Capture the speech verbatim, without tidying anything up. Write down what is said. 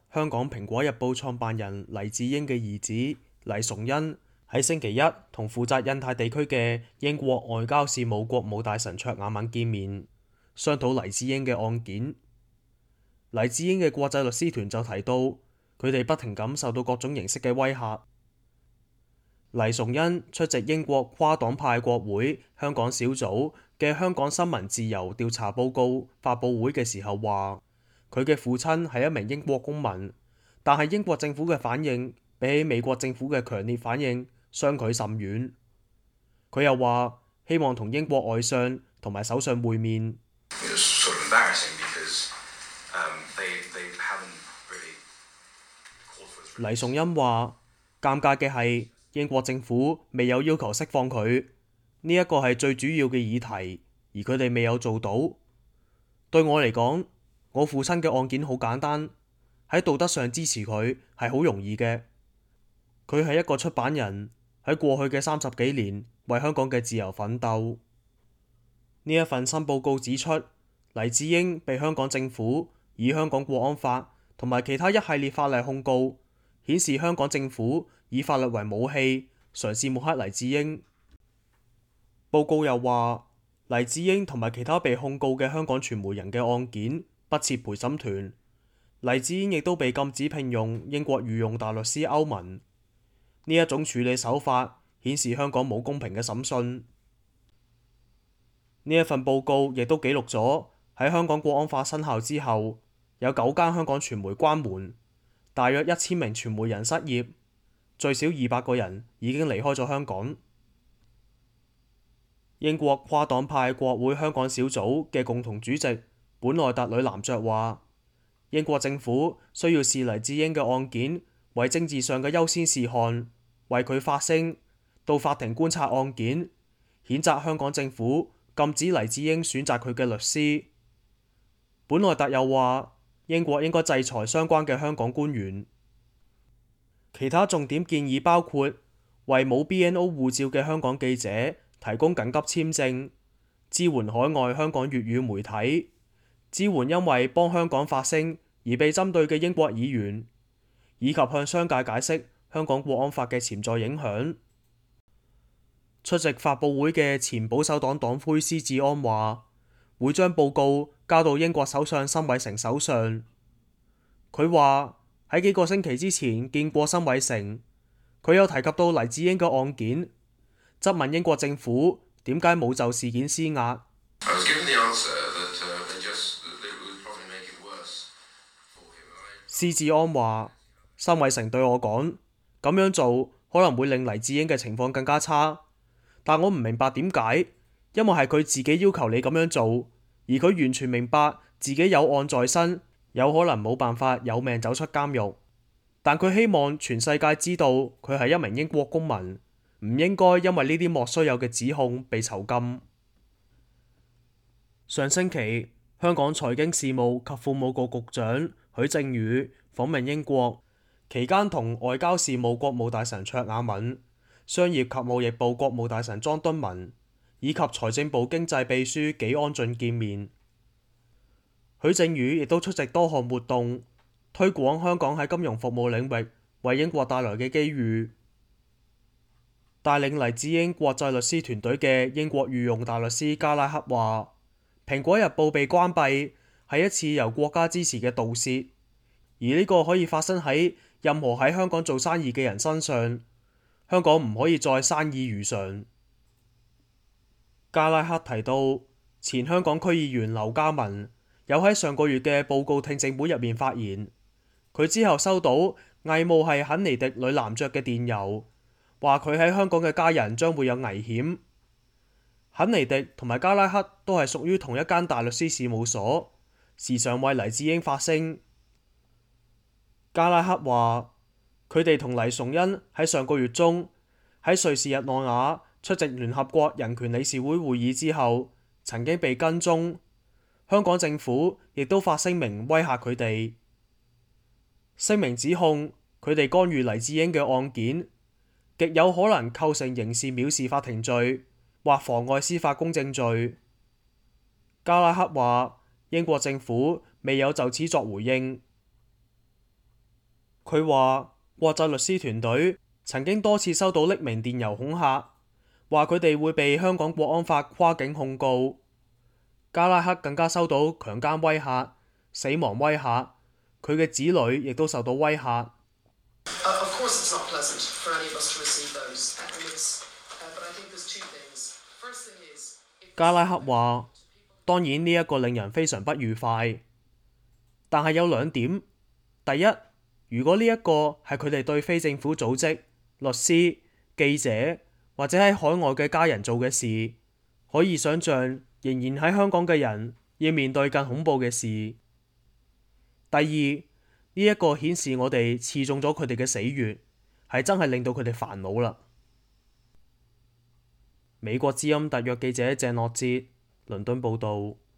香港蘋果日報創辦人黎智英嘅兒子黎崇恩喺星期一同負責印太地區嘅英國外交事務國務大臣卓雅敏見面，商討黎智英嘅案件。黎智英嘅國際律師團就提到，佢哋不停咁受到各種形式嘅威嚇。黎崇恩出席英國跨黨派國會香港小組嘅香港新聞自由調查報告發佈會嘅時候話，佢嘅父親係一名英國公民，但係英國政府嘅反應比起美國政府嘅強烈反應相距甚遠。佢又話希望同英國外相同埋首相會面。黎崇恩話：尷尬嘅係英國政府未有要求釋放佢，呢一個係最主要嘅議題，而佢哋未有做到。對我嚟講，我父親嘅案件好簡單，喺道德上支持佢係好容易嘅。佢係一個出版人，喺過去嘅三十幾年為香港嘅自由奮鬥。呢一份新報告指出，黎智英被香港政府以香港國安法同埋其他一系列法例控告，顯示香港政府以法律為武器，嘗試抹黑黎智英。報告又話，黎智英同埋其他被控告嘅香港傳媒人嘅案件不設陪審團。黎智英亦都被禁止聘用英國御用大律師歐文。呢一種處理手法顯示香港冇公平嘅審訊。呢一份報告亦都記錄咗喺香港國安法生效之後，有九間香港傳媒關門，大約一千名傳媒人失業，最少二百個人已經離開咗香港。英國跨黨派國會香港小組嘅共同主席本內特呂男爵話，英國政府需要視黎智英嘅案件為政治上嘅優先事項，為佢發聲，到法庭觀察案件，譴責香港政府禁止黎智英選擇佢嘅律師。本內特又話，英國應該制裁相關嘅香港官員。其他重點建議包括為冇 B N O 護照嘅香港記者提供緊急簽證，支援海外香港粵語媒體，支援因為幫香港發聲而被針對嘅英國議員，以及向商界解釋香港國安法嘅潛在影響。出席發佈會嘅前保守黨黨魁施志安話，會將報告交到英國首相辛偉誠手上。佢話喺幾個星期之前見過辛偉誠，佢有提及到黎智英嘅案件，質問英國政府點解冇就事件施壓。施志安話，辛偉誠對我講，咁樣做可能會令黎智英嘅情況更加差，但我唔明白點解，因為係佢自己要求你咁樣做，而佢完全明白自己有案在身，有可能冇辦法有命走出監獄，但佢希望全世界知道佢係一名英國公民，唔應該因為呢啲莫須有嘅指控被囚禁。上星期，香港財經事務及庫務局局長許正宇訪問英國，期間同外交事務國務大臣卓雅敏、商業及貿易部國務大臣莊敦文以及財政部經濟秘書紀安俊見面。許正宇亦都出席多項活動，推廣香港喺金融服務領域為英國帶來嘅機遇。帶領黎智英國際律師團隊嘅英國御用大律師加拉克話，《蘋果日報》被關閉係一次由國家支持嘅盜竊，而呢個可以發生喺任何喺香港做生意嘅人身上。香港唔可以再生意如常。加拉克提到，前香港區議員劉家文有喺上個月嘅報告聽證會入面發言，佢之後收到偽冒係肯尼迪女男爵嘅電郵，話佢喺香港嘅家人將會有危險。肯尼迪同埋加拉克都係屬於同一間大律師事務所，時常為黎智英發聲。加拉克話，佢哋同黎崇恩喺上個月中喺瑞士日內瓦出席聯合國人權理事會會議之後，曾經被跟蹤。香港政府亦都發聲明威嚇佢哋，聲明指控佢哋干預黎智英嘅案件，極有可能構成刑事藐視法庭罪或妨礙司法公正罪。加拉克話，英國政府未有就此作回應。 佢話國際律師團隊曾經多次收到匿名電郵恐嚇，話佢哋會被香港國安法跨境控告。加拉克更加收到強姦威嚇、死亡威嚇，佢嘅子女亦都受到威嚇。加拉克話：當然呢一個令人非常不愉快，但係有兩點。第一，如果呢一個係佢哋對非政府組織、律師、記者或者喺海外嘅家人做嘅事，可以想像仍然喺香港嘅人要面對更恐怖嘅事。第二，呢一個顯示我哋刺中咗佢哋嘅死穴，係真係令到佢哋煩惱啦。美國之音特約記者鄭樂哲，倫敦報導。